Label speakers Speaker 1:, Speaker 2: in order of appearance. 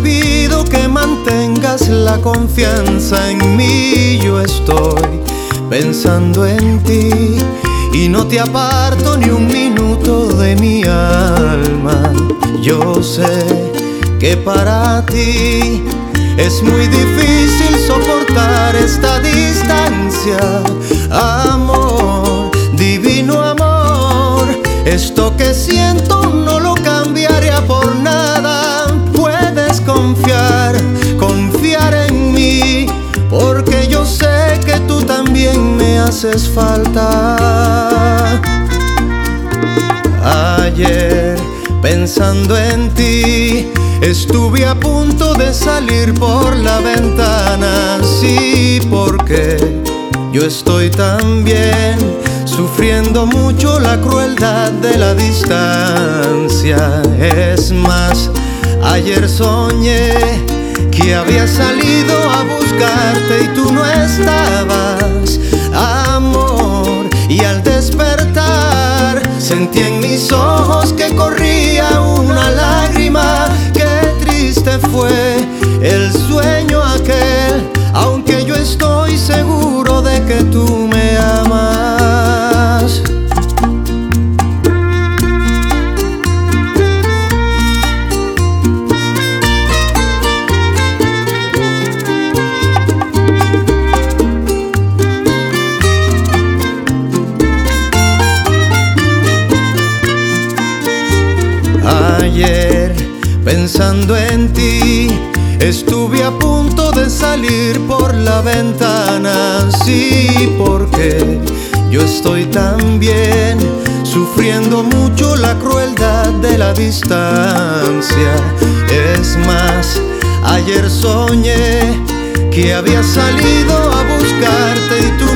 Speaker 1: pido que mantengas la confianza en mí. Yo estoy pensando en ti y no te aparto ni un minuto de mi alma. Yo sé que para ti es muy difícil soportar esta distancia. Amor, divino amor, esto que siento no lo cambiaría por nada. Puedes confiar, confiar en mí, porque yo sé que tú también me haces falta. Ayer, pensando en ti, estuve a punto de salir por la ventana. Sí, porque yo estoy también sufriendo mucho la crueldad de la distancia. Es más, ayer soñé que había salido a buscarte y tú no estabas, amor. Y al despertar sentí en mis ojos que corría una lágrima. Qué triste fue el sueño aquel, aunque yo estoy seguro de que tú me amas. Ayer, pensando en ti, estuve a punto de salir por la ventana. Sí, porque yo estoy también sufriendo mucho la crueldad de la distancia. Es más, ayer soñé que había salido a buscarte y tú